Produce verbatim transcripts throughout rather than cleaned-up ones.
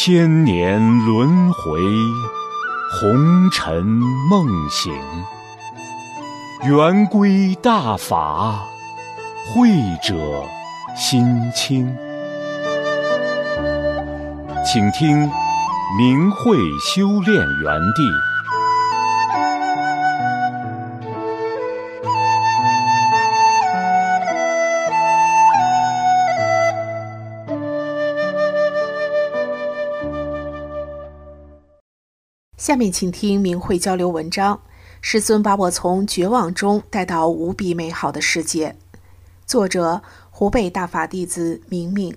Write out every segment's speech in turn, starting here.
千年轮回，红尘梦醒。圆规大法，慧者心清。请听明慧修炼园地。 下面请听明慧交流文章，师尊把我从绝望中带到无比美好的世界。作者湖北大法弟子明明。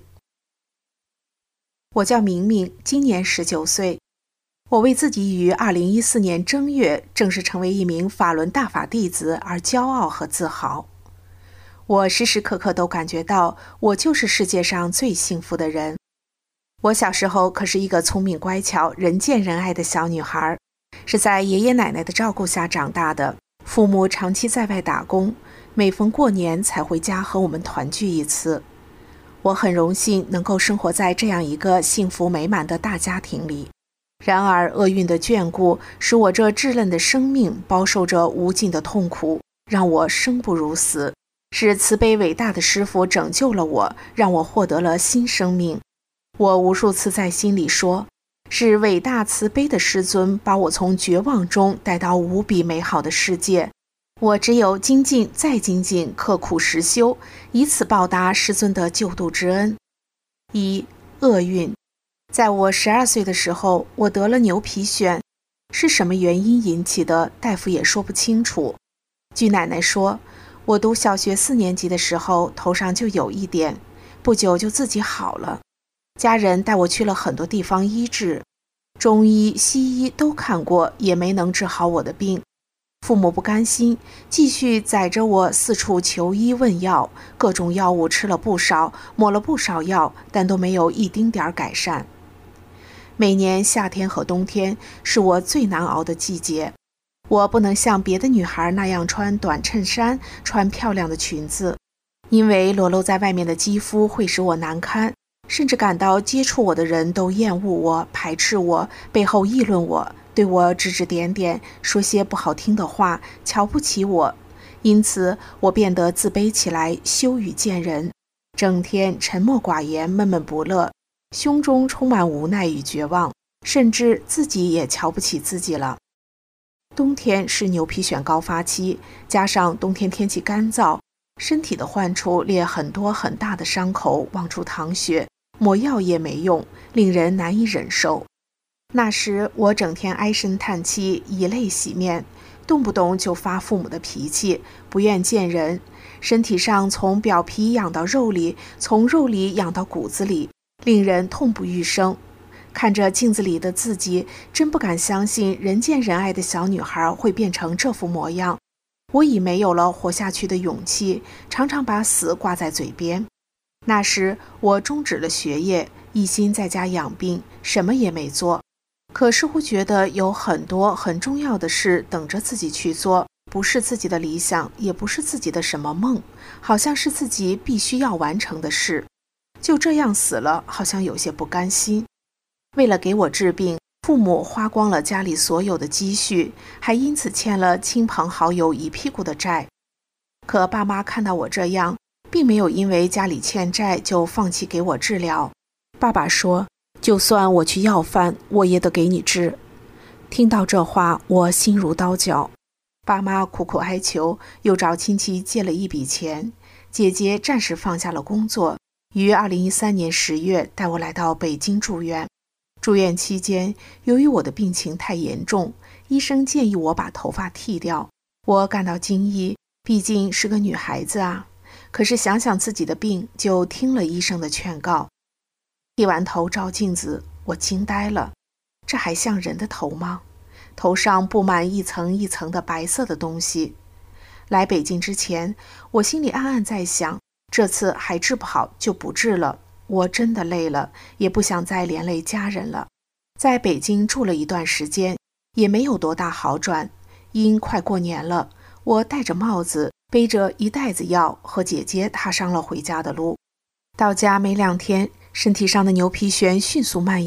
我叫明明，今年十九岁。我为自己于二零一四年正月正式成为一名法轮大法弟子而骄傲和自豪。我时时刻刻都感觉到我就是世界上最幸福的人。我小时候可是一个聪明乖巧、人见人爱的小女孩，是在爷爷奶奶的照顾下长大的。父母长期在外打工，每逢过年才回家和我们团聚一次。我很荣幸能够生活在这样一个幸福美满的大家庭里。然而厄运的眷顾使我这稚嫩的生命饱受着无尽的痛苦，让我生不如死。是慈悲伟大的师父拯救了我，让我获得了新生命。我无数次在心里说，是伟大慈悲的师尊把我从绝望中带到无比美好的世界。我只有精进再精进，刻苦实修，以此报答师尊的救度之恩。一、厄运。在我十二岁的时候，我得了牛皮癣，是什么原因引起的，大夫也说不清楚。据奶奶说，我读小学四年级的时候，头上就有一点，不久就自己好了。家人带我去了很多地方医治，中医、西医都看过，也没能治好我的病。父母不甘心，继续载着我四处求医问药，各种药物吃了不少，抹了不少药，但都没有一丁点儿改善。每年夏天和冬天是我最难熬的季节，我不能像别的女孩那样穿短衬衫，穿漂亮的裙子，因为裸露在外面的肌肤会使我难堪，甚至感到接触我的人都厌恶我、排斥我，背后议论我，对我指指点点，说些不好听的话，瞧不起我。因此我变得自卑起来，羞于见人，整天沉默寡言，闷闷不乐，胸中充满无奈与绝望，甚至自己也瞧不起自己了。冬天是牛皮癣高发期，加上冬天天气干燥，身体的患处裂很多很大的伤口，望出淌血，抹药也没用，令人难以忍受。那时我整天唉声叹气，以泪洗面，动不动就发父母的脾气，不愿见人，身体上从表皮痒到肉里，从肉里痒到骨子里，令人痛不欲生。看着镜子里的自己，真不敢相信人见人爱的小女孩会变成这副模样。我已没有了活下去的勇气，常常把死挂在嘴边。那时我终止了学业，一心在家养病，什么也没做。可似乎觉得有很多很重要的事等着自己去做，不是自己的理想，也不是自己的什么梦，好像是自己必须要完成的事。就这样死了，好像有些不甘心。为了给我治病，父母花光了家里所有的积蓄，还因此欠了亲朋好友一屁股的债。可爸妈看到我这样，并没有因为家里欠债就放弃给我治疗。爸爸说，就算我去要饭，我也得给你治。听到这话，我心如刀绞。爸妈苦苦哀求，又找亲戚借了一笔钱。姐姐暂时放下了工作，于二零一三年十月带我来到北京住院。住院期间，由于我的病情太严重，医生建议我把头发剃掉。我感到惊异，毕竟是个女孩子啊。可是想想自己的病，就听了医生的劝告。剃完头照镜子，我惊呆了，这还像人的头吗？头上布满一层一层的白色的东西。来北京之前，我心里暗暗在想，这次还治不好就不治了。我真的累了，也不想再连累家人了。在北京住了一段时间，也没有多大好转。因快过年了，我戴着帽子，背着一袋子药，和姐姐踏上了回家的路。到家没两天，身体上的牛皮癣迅速蔓延，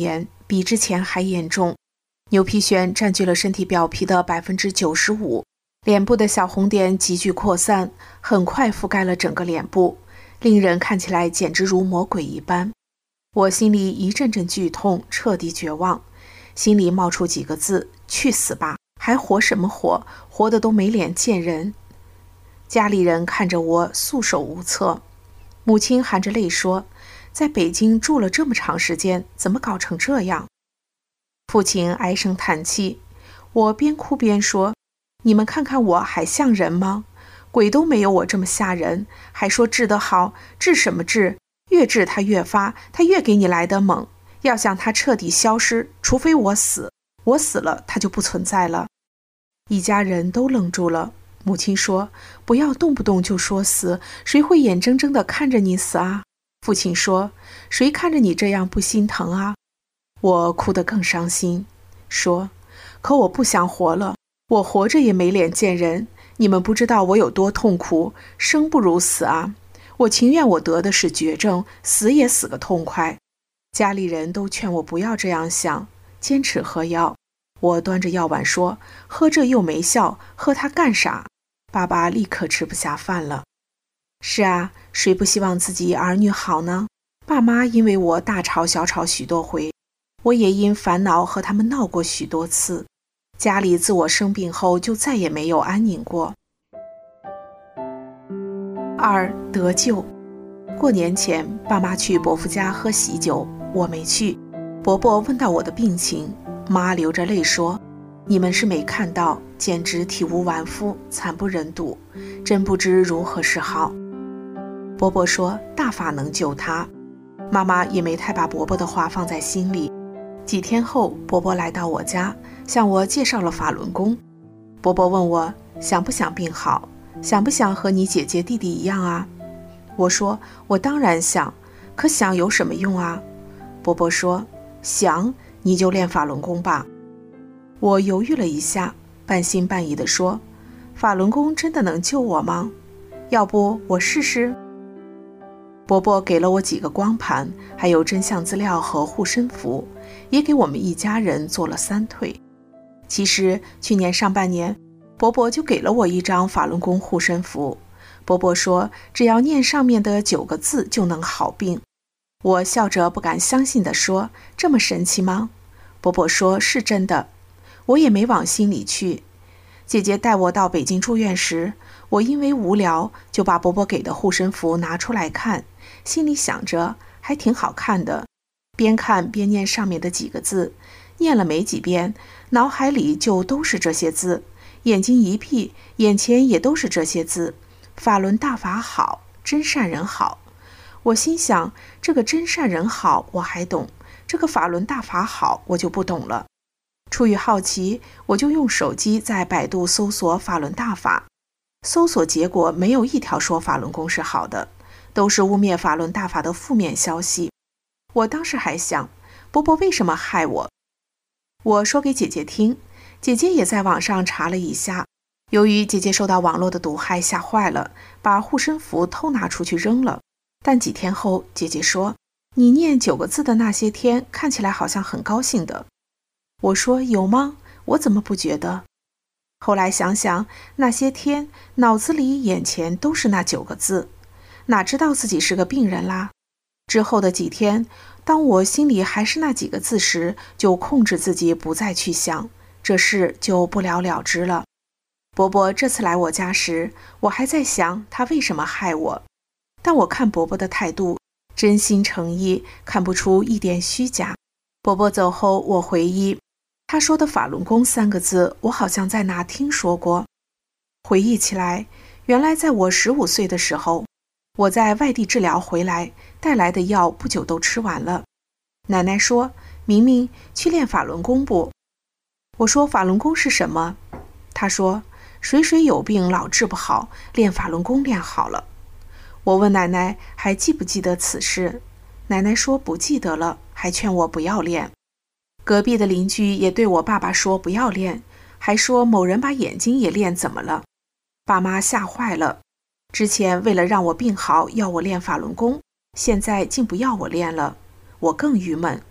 比之前还严重。牛皮癣占据了身体表皮的 百分之九十五， 脸部的小红点急剧扩散，很快覆盖了整个脸部，令人看起来简直如魔鬼一般。我心里一阵阵剧痛，彻底绝望，心里冒出几个字：去死吧，还活什么活，活得都没脸见人。家里人看着我束手无策，母亲含着泪说，在北京住了这么长时间，怎么搞成这样？父亲唉声叹气，我边哭边说，你们看看我还像人吗？鬼都没有我这么吓人，还说治得好，治什么治？越治他越发，他越给你来得猛。要想他彻底消失，除非我死，我死了他就不存在了。一家人都愣住了。母亲说，不要动不动就说死，谁会眼睁睁地看着你死啊？父亲说，谁看着你这样不心疼啊？我哭得更伤心，说，可我不想活了，我活着也没脸见人，你们不知道我有多痛苦，生不如死啊！我情愿我得的是绝症，死也死个痛快。家里人都劝我不要这样想，坚持喝药。我端着药碗说，喝这又没效，喝它干啥？爸爸立刻吃不下饭了。是啊，谁不希望自己儿女好呢？爸妈因为我大吵小吵许多回，我也因烦恼和他们闹过许多次。家里自我生病后就再也没有安宁过。二，得救。过年前，爸妈去伯父家喝喜酒，我没去。伯伯问到我的病情，妈流着泪说，你们是没看到，简直体无完肤，惨不忍睹，真不知如何是好。伯伯说大法能救他，妈妈也没太把伯伯的话放在心里。几天后，伯伯来到我家，向我介绍了法轮功。伯伯问我想不想病好，想不想和你姐姐弟弟一样啊？我说我当然想，可想有什么用啊？伯伯说想你就练法轮功吧。我犹豫了一下，半信半疑地说，法轮功真的能救我吗？要不我试试？伯伯给了我几个光盘，还有真相资料和护身符，也给我们一家人做了三退。其实去年上半年，伯伯就给了我一张法轮功护身符。伯伯说只要念上面的九个字就能好病。我笑着不敢相信地说，这么神奇吗？伯伯说是真的。我也没往心里去。姐姐带我到北京住院时，我因为无聊就把伯伯给的护身符拿出来看，心里想着还挺好看的，边看边念上面的几个字，念了没几遍，脑海里就都是这些字，眼睛一闭，眼前也都是这些字，法轮大法好，真善人好。我心想，这个真善人好我还懂，这个法轮大法好我就不懂了。出于好奇，我就用手机在百度搜索法轮大法，搜索结果没有一条说法轮功是好的，都是污蔑法轮大法的负面消息。我当时还想，伯伯为什么害我？我说给姐姐听，姐姐也在网上查了一下，由于姐姐受到网络的毒害吓坏了，把护身符偷拿出去扔了。但几天后，姐姐说，你念九个字的那些天看起来好像很高兴的。我说有吗？我怎么不觉得？后来想想，那些天脑子里眼前都是那九个字，哪知道自己是个病人啦。之后的几天，当我心里还是那几个字时，就控制自己不再去想，这事就不了了之了。伯伯这次来我家时，我还在想他为什么害我，但我看伯伯的态度真心诚意，看不出一点虚假。伯伯走后，我回忆他说的法轮功三个字，我好像在哪听说过。回忆起来，原来在我十五岁的时候，我在外地治疗回来，带来的药不久都吃完了。奶奶说，明明去练法轮功不？我说法轮功是什么？她说谁谁有病老治不好，练法轮功练好了。我问奶奶还记不记得此事，奶奶说不记得了，还劝我不要练。隔壁的邻居也对我爸爸说不要练，还说某人把眼睛也练怎么了。爸妈吓坏了，之前为了让我病好要我练法轮功，现在竟不要我练了。我更郁闷，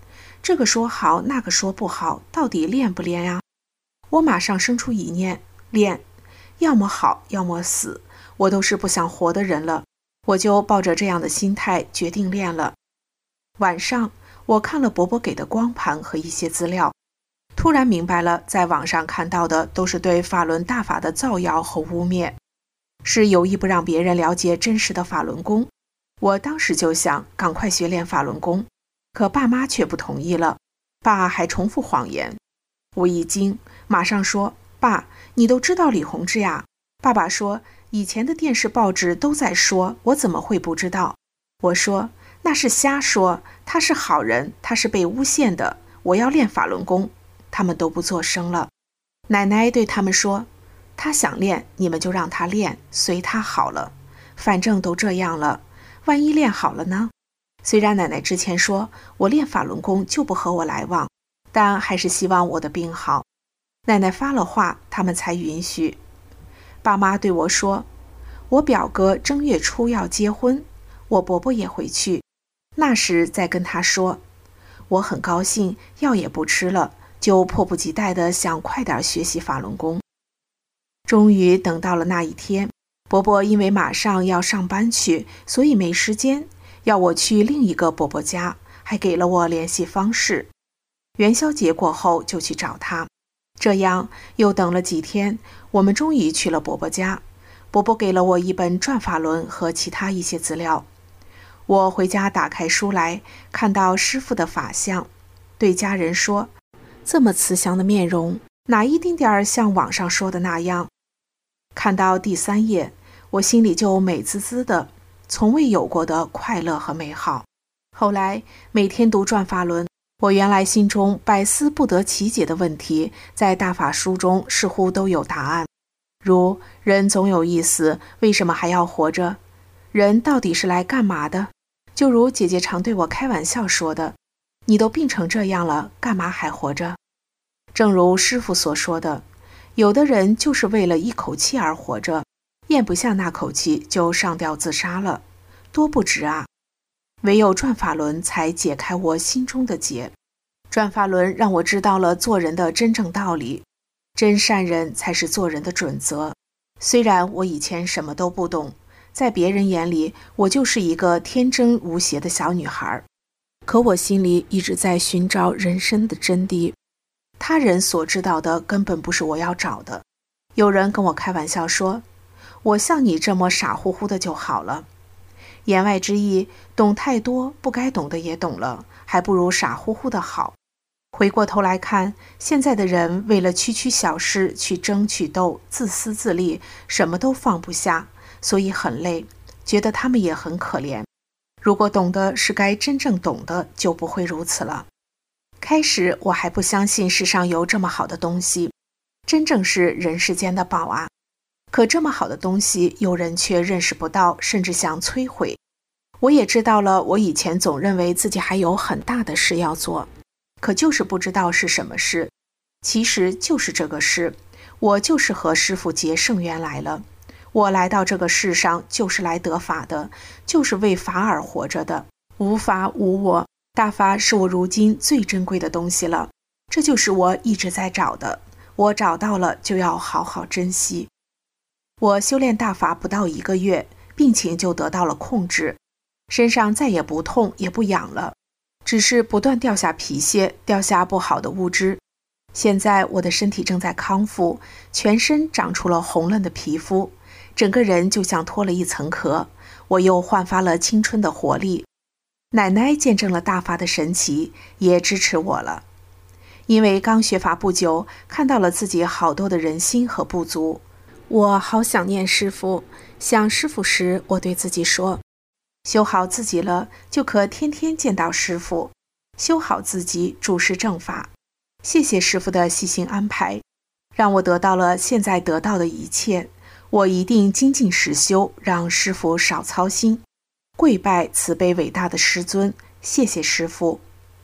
这个说好，那个说不好，到底练不练呀？我马上生出一念，练，要么好，要么死，我都是不想活的人了。我就抱着这样的心态决定练了。晚上，我看了伯伯给的光盘和一些资料，突然明白了，在网上看到的都是对法轮大法的造谣和污蔑，是有意不让别人了解真实的法轮功。我当时就想赶快学练法轮功，可爸妈却不同意了，爸还重复谎言。我一惊，马上说，爸，你都知道李洪志呀？爸爸说，以前的电视报纸都在说，我怎么会不知道？我说，那是瞎说，他是好人，他是被诬陷的，我要练法轮功。他们都不作声了。奶奶对他们说，他想练，你们就让他练，随他好了，反正都这样了，万一练好了呢？虽然奶奶之前说我练法轮功就不和我来往，但还是希望我的病好。奶奶发了话，他们才允许。爸妈对我说，我表哥正月初要结婚，我伯伯也回去，那时再跟他说。我很高兴，药也不吃了，就迫不及待地想快点学习法轮功。终于等到了那一天，伯伯因为马上要上班去，所以没时间，要我去另一个伯伯家，还给了我联系方式。元宵节过后就去找他，这样又等了几天，我们终于去了伯伯家。伯伯给了我一本转法轮和其他一些资料。我回家打开书来，看到师父的法相，对家人说，这么慈祥的面容，哪一丁点儿像网上说的那样？看到第三页，我心里就美滋滋的，从未有过的快乐和美好。后来每天读转法轮，我原来心中百思不得其解的问题，在大法书中似乎都有答案。如人总有一死，为什么还要活着？人到底是来干嘛的？就如姐姐常对我开玩笑说的，你都病成这样了，干嘛还活着？正如师父所说的，有的人就是为了一口气而活着，咽不下那口气就上吊自杀了，多不值啊！唯有转法轮才解开我心中的结。转法轮让我知道了做人的真正道理，真善人才是做人的准则。虽然我以前什么都不懂，在别人眼里我就是一个天真无邪的小女孩，可我心里一直在寻找人生的真谛。他人所知道的根本不是我要找的。有人跟我开玩笑说，我像你这么傻乎乎的就好了。言外之意，懂太多，不该懂的也懂了，还不如傻乎乎的好。回过头来看，现在的人为了区区小事去争去斗，自私自利，什么都放不下，所以很累，觉得他们也很可怜。如果懂得是该真正懂的，就不会如此了。开始我还不相信世上有这么好的东西，真正是人世间的宝啊！可这么好的东西，有人却认识不到，甚至想摧毁。我也知道了，我以前总认为自己还有很大的事要做，可就是不知道是什么事。其实就是这个事，我就是和师父结圣缘来了。我来到这个世上就是来得法的，就是为法而活着的。无法无我，大法是我如今最珍贵的东西了，这就是我一直在找的，我找到了就要好好珍惜。我修炼大法不到一个月，病情就得到了控制，身上再也不痛也不痒了，只是不断掉下皮屑，掉下不好的物质。现在我的身体正在康复，全身长出了红润的皮肤，整个人就像脱了一层壳，我又焕发了青春的活力。奶奶见证了大法的神奇，也支持我了。因为刚学法不久，看到了自己好多的人心和不足，我好想念师父。想师父时，我对自己说，修好自己了，就可天天见到师父，修好自己，注释正法。谢谢师父的细心安排，让我得到了现在得到的一切。我一定精进实修，让师父少操心。跪拜慈悲伟大的师尊，谢谢师父。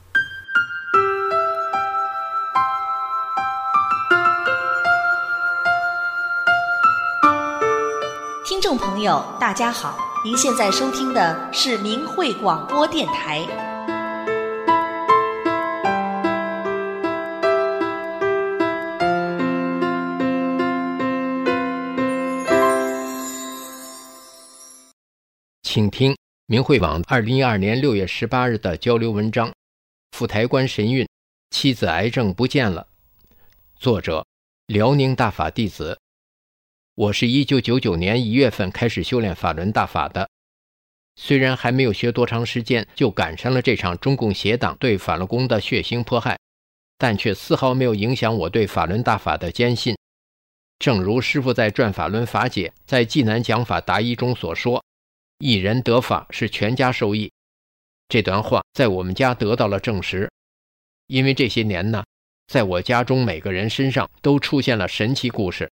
听众朋友大家好，您现在收听的是明慧广播电台。 请听明慧网二零一二年六月十八日的交流文章，赴台观神韵，妻子癌症不见了。作者辽宁大法弟子。我是一九九九年一月份开始修炼法轮大法的，虽然还没有学多长时间就赶上了这场中共邪党对法轮功的血腥迫害，但却丝毫没有影响我对法轮大法的坚信。正如师父在《转法轮法解》在济南讲法答疑中所说，一人得法是全家受益。这段话在我们家得到了证实，因为这些年呢，在我家中每个人身上都出现了神奇故事。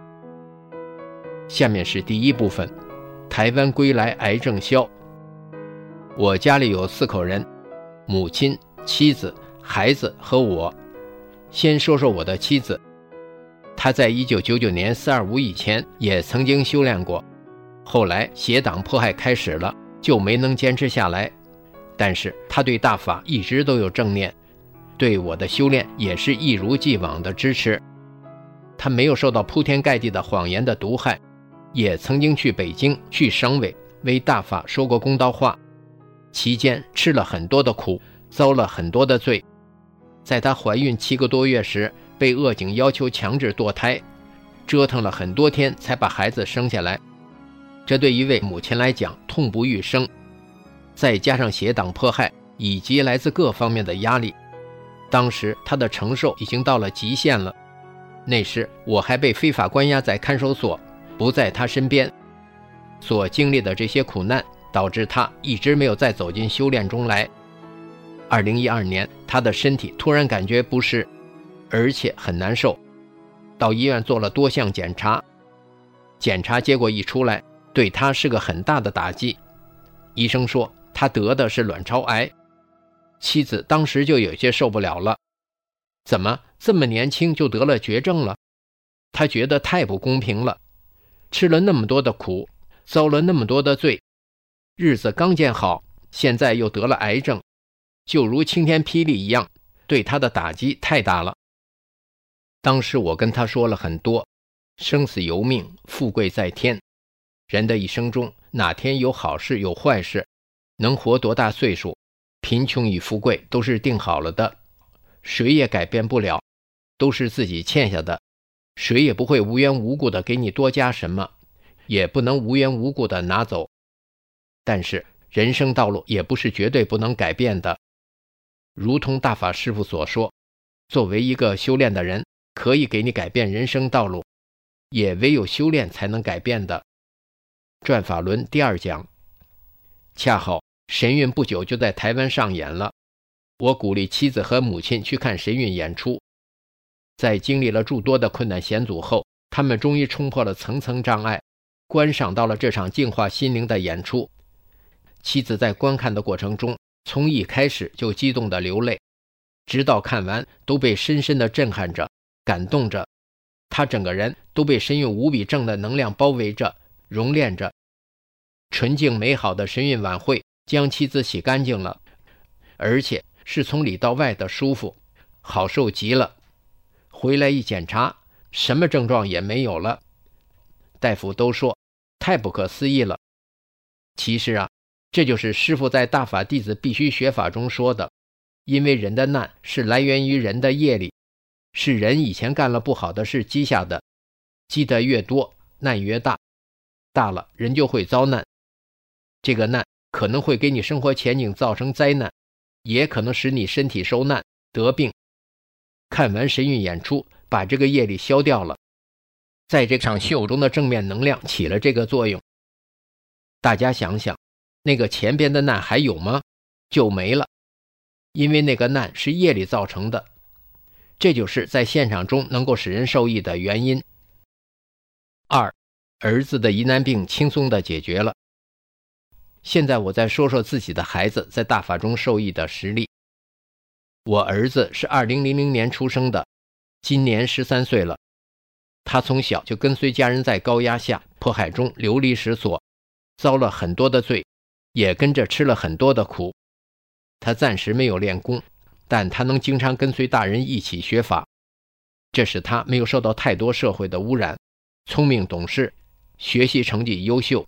下面是第一部分，台湾归来癌症消。我家里有四口人，母亲、妻子、孩子和我。先说说我的妻子，她在一九九九年四二五以前也曾经修炼过，后来邪党迫害开始了，就没能坚持下来。但是她对大法一直都有正念，对我的修炼也是一如既往的支持。她没有受到铺天盖地的谎言的毒害，也曾经去北京、去省委为大法说过公道话，期间吃了很多的苦，遭了很多的罪。在她怀孕七个多月时，被恶警要求强制堕胎，折腾了很多天才把孩子生下来。这对一位母亲来讲痛不欲生，再加上邪党迫害以及来自各方面的压力，当时她的承受已经到了极限了。那时我还被非法关押在看守所，不在她身边，所经历的这些苦难导致她一直没有再走进修炼中来。二零一二年，她的身体突然感觉不适，而且很难受，到医院做了多项检查，检查结果一出来，对她是个很大的打击。医生说她得的是卵巢癌。妻子当时就有些受不了了，怎么这么年轻就得了绝症了？她觉得太不公平了，吃了那么多的苦，遭了那么多的罪，日子刚见好，现在又得了癌症，就如晴天霹雳一样，对她的打击太大了。当时我跟她说了很多，生死由命，富贵在天，人的一生中哪天有好事有坏事，能活多大岁数，贫穷与富贵都是定好了的，谁也改变不了，都是自己欠下的，谁也不会无缘无故的给你多加什么，也不能无缘无故的拿走。但是人生道路也不是绝对不能改变的，如同大法师父所说，作为一个修炼的人，可以给你改变人生道路，也唯有修炼才能改变的。转法轮第二讲，恰好神韵不久就在台湾上演了，我鼓励妻子和母亲去看神韵演出。在经历了诸多的困难险阻后，他们终于冲破了层层障碍，观赏到了这场净化心灵的演出。妻子在观看的过程中，从一开始就激动地流泪，直到看完都被深深地震撼着，感动着。她整个人都被神韵无比正的能量包围着，熔炼着。纯净美好的神韵晚会将妻子洗干净了，而且是从里到外的舒服，好受极了。回来一检查，什么症状也没有了。大夫都说太不可思议了。其实啊，这就是师父在大法弟子必须学法中说的，因为人的难是来源于人的业力，是人以前干了不好的事积下的，积得越多，难越大，大了人就会遭难。这个难可能会给你生活前景造成灾难，也可能使你身体受难得病。看完神韵演出，把这个业力消掉了，在这场秀中的正面能量起了这个作用。大家想想，那个前边的难还有吗？就没了，因为那个难是业力造成的。这就是在现场中能够使人受益的原因。二，儿子的疑难病轻松地解决了。现在我再说说自己的孩子在大法中受益的实例。我儿子是二零零零年出生的，今年十三岁了。他从小就跟随家人在高压下迫害中流离失所，遭了很多的罪，也跟着吃了很多的苦。他暂时没有练功，但他能经常跟随大人一起学法，这使他没有受到太多社会的污染，聪明懂事，学习成绩优秀，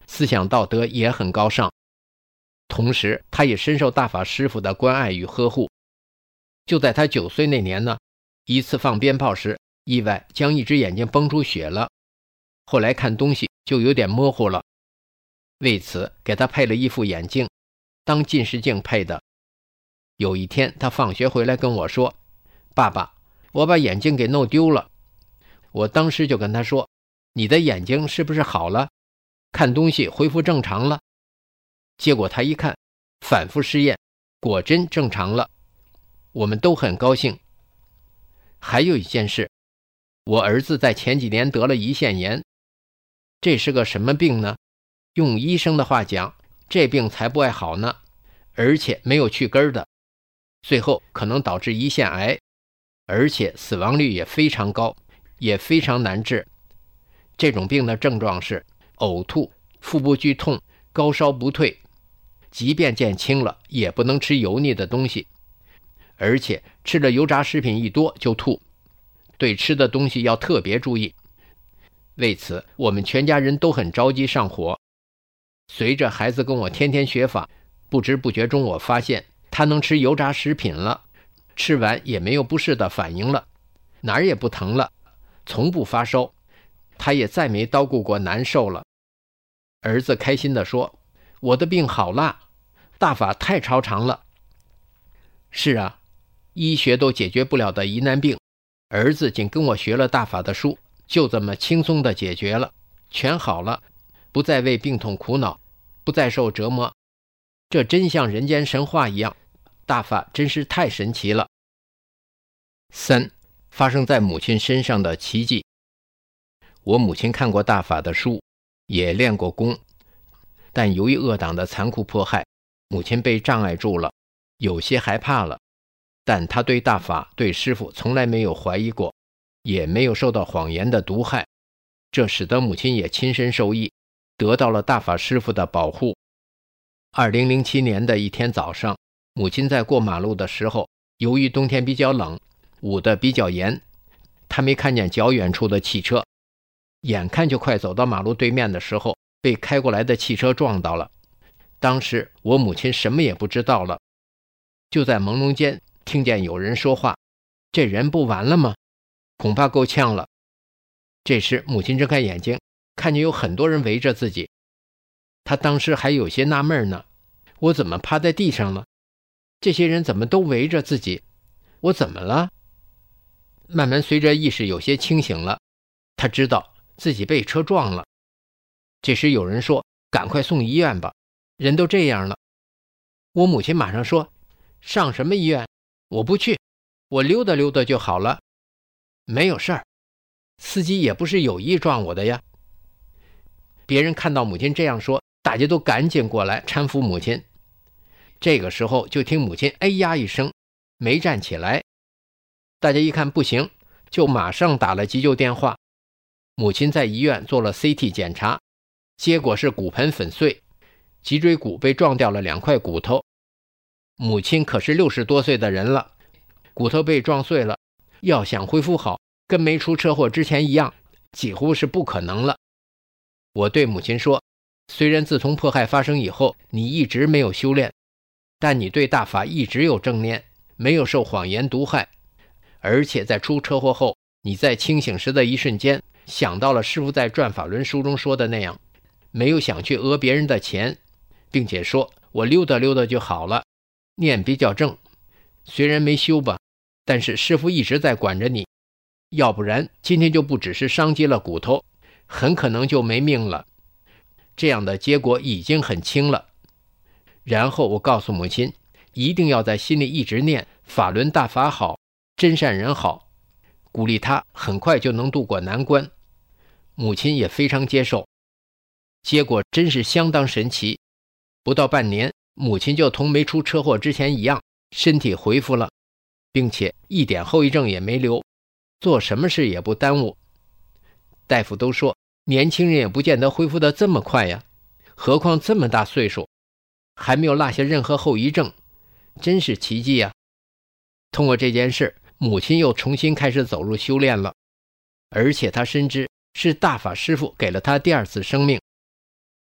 思想道德也很高尚。同时他也深受大法师父的关爱与呵护。就在他九岁那年呢，一次放鞭炮时意外将一只眼睛崩出血了，后来看东西就有点模糊了，为此给他配了一副眼镜，当近视镜配的。有一天他放学回来跟我说，爸爸，我把眼镜给弄丢了。我当时就跟他说，你的眼睛是不是好了？看东西恢复正常了？结果他一看，反复试验，果真正常了。我们都很高兴。还有一件事，我儿子在前几年得了胰腺炎。这是个什么病呢？用医生的话讲，这病才不爱好呢，而且没有去根的，最后可能导致胰腺癌，而且死亡率也非常高，也非常难治。这种病的症状是呕吐、腹部剧痛、高烧不退，即便减轻了也不能吃油腻的东西，而且吃了油炸食品一多就吐，对吃的东西要特别注意。为此我们全家人都很着急上火。随着孩子跟我天天学法，不知不觉中我发现他能吃油炸食品了，吃完也没有不适的反应了，哪儿也不疼了，从不发烧，他也再没叨咕过难受了。儿子开心地说，我的病好了，大法太超常了。是啊，医学都解决不了的疑难病，儿子仅跟我学了大法的书，就这么轻松地解决了，全好了，不再为病痛苦恼，不再受折磨。这真像人间神话一样，大法真是太神奇了。三，发生在母亲身上的奇迹。我母亲看过大法的书，也练过功，但由于恶党的残酷迫害，母亲被障碍住了，有些害怕了。但她对大法、对师父从来没有怀疑过，也没有受到谎言的毒害，这使得母亲也亲身受益，得到了大法师父的保护。二零零七年的一天早上，母亲在过马路的时候，由于冬天比较冷，捂得比较严，她没看见较远处的汽车，眼看就快走到马路对面的时候，被开过来的汽车撞到了。当时我母亲什么也不知道了，就在朦胧间听见有人说话，这人不完了吗？恐怕够呛了。这时母亲睁开眼睛，看见有很多人围着自己，她当时还有些纳闷呢，我怎么趴在地上了？这些人怎么都围着自己？我怎么了？慢慢随着意识有些清醒了，她知道自己被车撞了。这时有人说，赶快送医院吧，人都这样了。我母亲马上说，上什么医院？我不去，我溜达溜达就好了，没有事儿，司机也不是有意撞我的呀。别人看到母亲这样说，大家都赶紧过来搀扶母亲。这个时候就听母亲哎呀一声，没站起来。大家一看不行，就马上打了急救电话。母亲在医院做了 C T 检查，结果是骨盆粉碎，脊椎骨被撞掉了两块骨头。母亲可是六十多岁的人了，骨头被撞碎了，要想恢复好，跟没出车祸之前一样，几乎是不可能了。我对母亲说，虽然自从迫害发生以后，你一直没有修炼，但你对大法一直有正念，没有受谎言毒害，而且在出车祸后，你在清醒时的一瞬间，想到了师父在转法轮书中说的那样，没有想去讹别人的钱，并且说我溜达溜达就好了，念比较正，虽然没修吧，但是师父一直在管着你，要不然今天就不只是伤及了骨头，很可能就没命了。这样的结果已经很轻了。然后我告诉母亲，一定要在心里一直念法轮大法好，真善人好，鼓励她很快就能度过难关。母亲也非常接受，结果真是相当神奇。不到半年，母亲就同没出车祸之前一样，身体恢复了，并且一点后遗症也没留，做什么事也不耽误。大夫都说，年轻人也不见得恢复得这么快呀，何况这么大岁数，还没有落下任何后遗症，真是奇迹呀。通过这件事，母亲又重新开始走入修炼了，而且她深知是大法师父给了她第二次生命。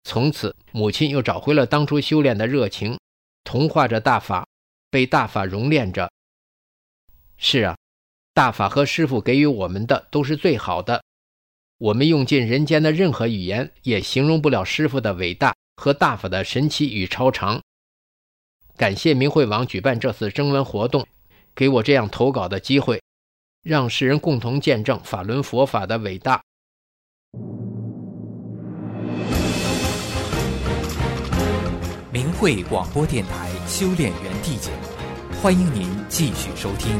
从此母亲又找回了当初修炼的热情，同化着大法，被大法熔炼着。是啊，大法和师父给予我们的都是最好的，我们用尽人间的任何语言也形容不了师父的伟大和大法的神奇与超常。感谢明慧网举办这次征文活动，给我这样投稿的机会，让世人共同见证法轮佛法的伟大。 明慧广播电台修炼园地节目，欢迎您继续收听。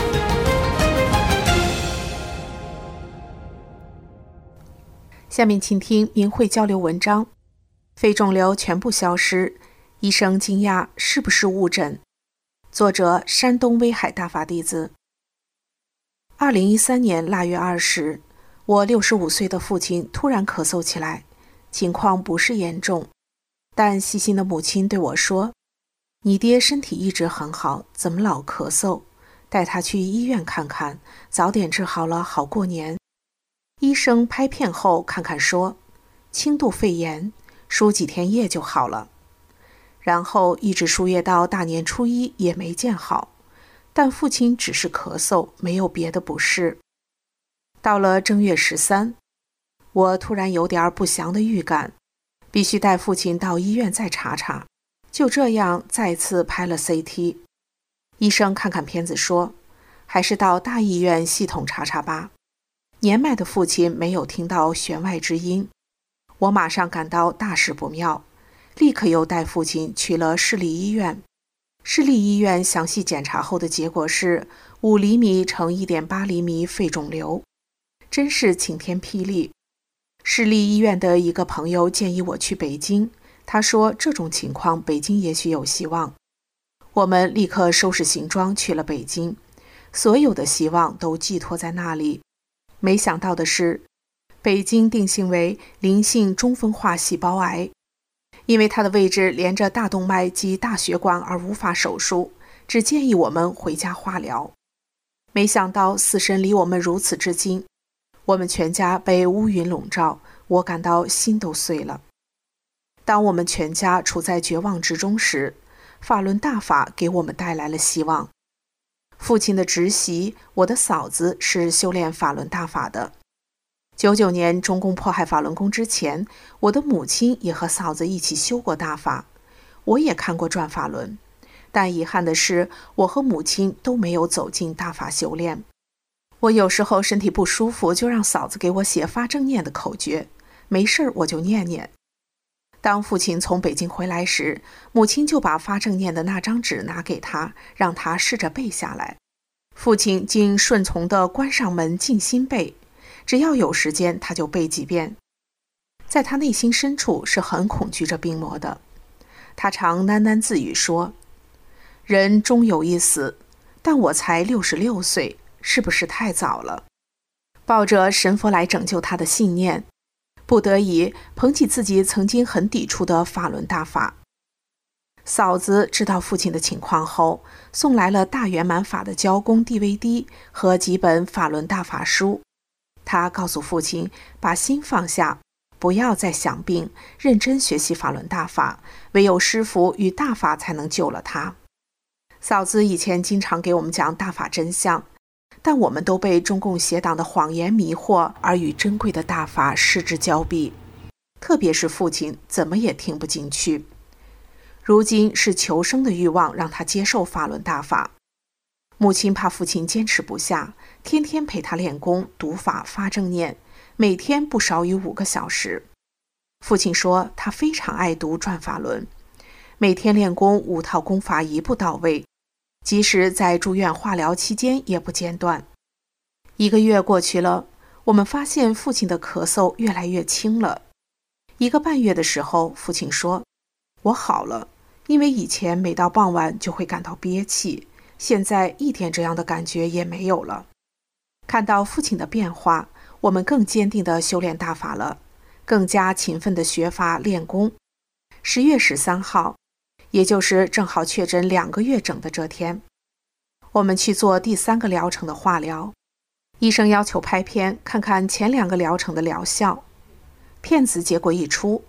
下面请听明慧交流文章：肺肿瘤全部消失，医生惊讶是不是误诊？作者山东威海大法弟子。二零一三年腊月二十，我六十五岁的父亲突然咳嗽起来，情况不是严重，但细心的母亲对我说：“你爹身体一直很好，怎么老咳嗽？带他去医院看看，早点治好了好过年。”医生拍片后看看说：“轻度肺炎，输几天液就好了。”然后一直输液到大年初一也没见好，但父亲只是咳嗽，没有别的不适。到了正月十三，我突然有点不祥的预感，必须带父亲到医院再查查。就这样再次拍了 C T， 医生看看片子说，还是到大医院系统查查吧。年迈的父亲没有听到弦外之音，我马上感到大事不妙，立刻又带父亲去了市立医院。市立医院详细检查后的结果是五厘米乘 一点八厘米肺肿瘤，真是晴天霹雳。市立医院的一个朋友建议我去北京，他说这种情况北京也许有希望。我们立刻收拾行装去了北京，所有的希望都寄托在那里。没想到的是，北京定性为邻性中分化细胞癌，因为它的位置连着大动脉及大血管而无法手术，只建议我们回家化疗。没想到死神离我们如此之近，我们全家被乌云笼罩，我感到心都碎了。当我们全家处在绝望之中时，法轮大法给我们带来了希望。父亲的侄媳，我的嫂子是修炼法轮大法的。九九年中共迫害法轮功之前，我的母亲也和嫂子一起修过大法，我也看过转法轮，但遗憾的是，我和母亲都没有走进大法修炼。我有时候身体不舒服，就让嫂子给我写发正念的口诀，没事我就念念。当父亲从北京回来时，母亲就把发正念的那张纸拿给他，让他试着背下来。父亲竟顺从地关上门静心背，只要有时间他就背几遍。在他内心深处是很恐惧着病魔的，他常喃喃自语说：“人终有一死，但我才六十六岁，是不是太早了？”抱着神佛来拯救他的信念，不得已捧起自己曾经很抵触的法轮大法。嫂子知道父亲的情况后，送来了大圆满法的教功 D V D 和几本法轮大法书。他告诉父亲把心放下，不要再想病，认真学习法轮大法，唯有师父与大法才能救了他。嫂子以前经常给我们讲大法真相，但我们都被中共邪党的谎言迷惑，而与珍贵的大法失之交臂。特别是父亲怎么也听不进去。如今是求生的欲望让他接受法轮大法。母亲怕父亲坚持不下，天天陪他练功、读法、发正念，每天不少于五个小时。父亲说他非常爱读转法轮，每天练功五套功法一步到位，即使在住院化疗期间也不间断。一个月过去了，我们发现父亲的咳嗽越来越轻了。一个半月的时候，父亲说：“我好了，因为以前每到傍晚就会感到憋气，现在一点这样的感觉也没有了。”看到父亲的变化，我们更坚定地修炼大法了，更加勤奋地学法练功。十月十三号，也就是正好确诊两个月整的这天，我们去做第三个疗程的化疗。医生要求拍片看看前两个疗程的疗效。片子结果一出，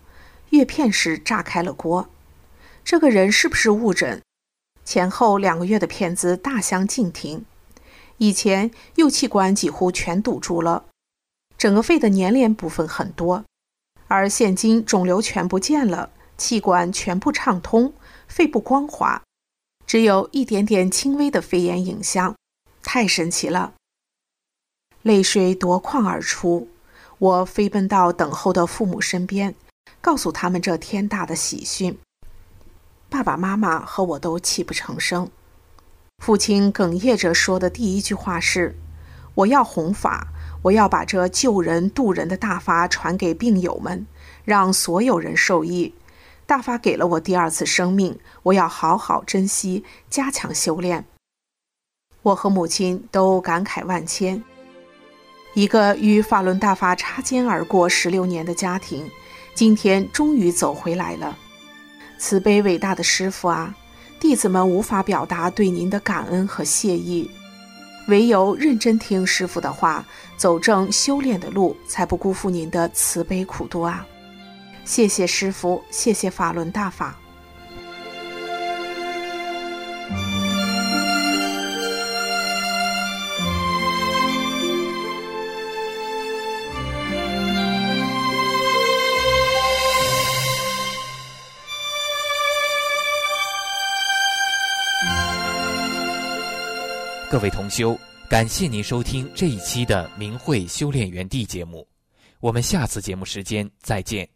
阅片时炸开了锅。这个人是不是误诊？前后两个月的片子大相径庭。以前右气管几乎全堵住了，整个肺的粘连部分很多，而现今肿瘤全不见了，气管全部畅通，肺部光滑，只有一点点轻微的肺炎影像，太神奇了。泪水夺眶而出，我飞奔到等候的父母身边，告诉他们这天大的喜讯。爸爸妈妈和我都泣不成声。父亲哽咽着说的第一句话是：我要弘法，我要把这救人渡人的大法传给病友们，让所有人受益。大法给了我第二次生命，我要好好珍惜，加强修炼。我和母亲都感慨万千。一个与法轮大法擦肩而过十六年的家庭，今天终于走回来了。慈悲伟大的师父啊，弟子们无法表达对您的感恩和谢意，唯有认真听师父的话，走正修炼的路，才不辜负您的慈悲苦度啊！谢谢师父，谢谢法轮大法。 各位同修，感谢您收听这一期的明慧修炼园地节目，我们下次节目时间再见。